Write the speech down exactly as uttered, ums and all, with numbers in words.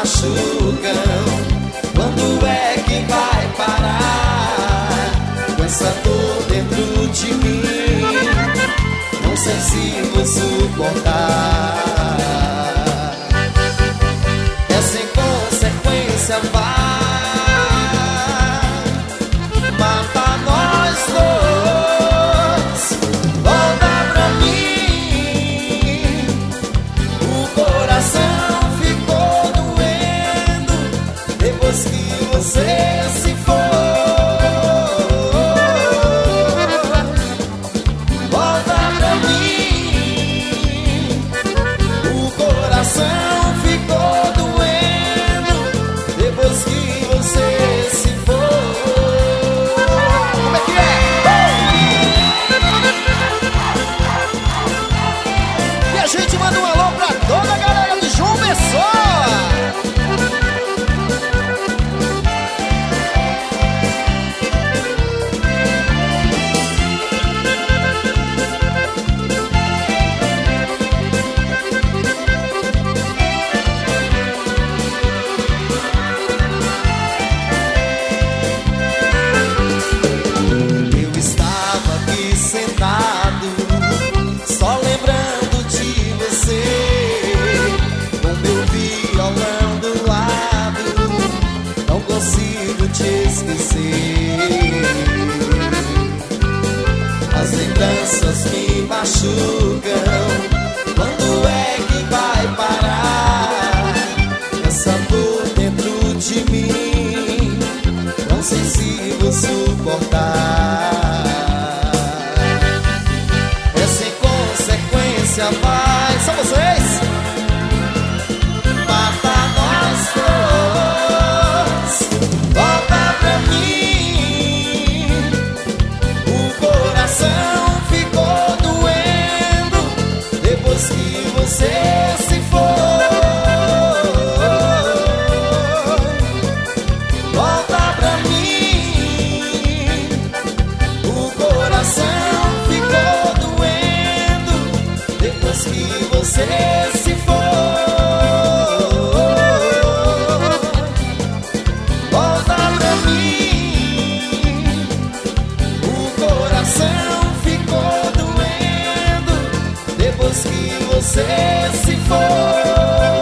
machucam. Quando é que vai parar com essa dor dentro de mim? Não sei se vou suportar. É sem consequência, vai matar nós dois. Volta pra mim. O coração ficou doendo depois que você se foi. Volta pra mim. O coração ficou doendo depois que você se foi. Como é que é? E a gente manda um alô pra toda a galera do João Pessoa. Eu estava aqui sentado, só lembrando de você, com meu violão do lado, não consigo te esquecer. As lembranças me machucam. Quando é que vai parar essa dor dentro de mim? Não sei se vou suportar. É sem consequência, vai. São vocês. Mata nós dois. Volta pra mim. O coração ficou doendo depois que você se foi. Volta pra mim. O coração ficou doendo depois que você se foi. Volta pra mim. O coração ficou doendo depois que você se foi.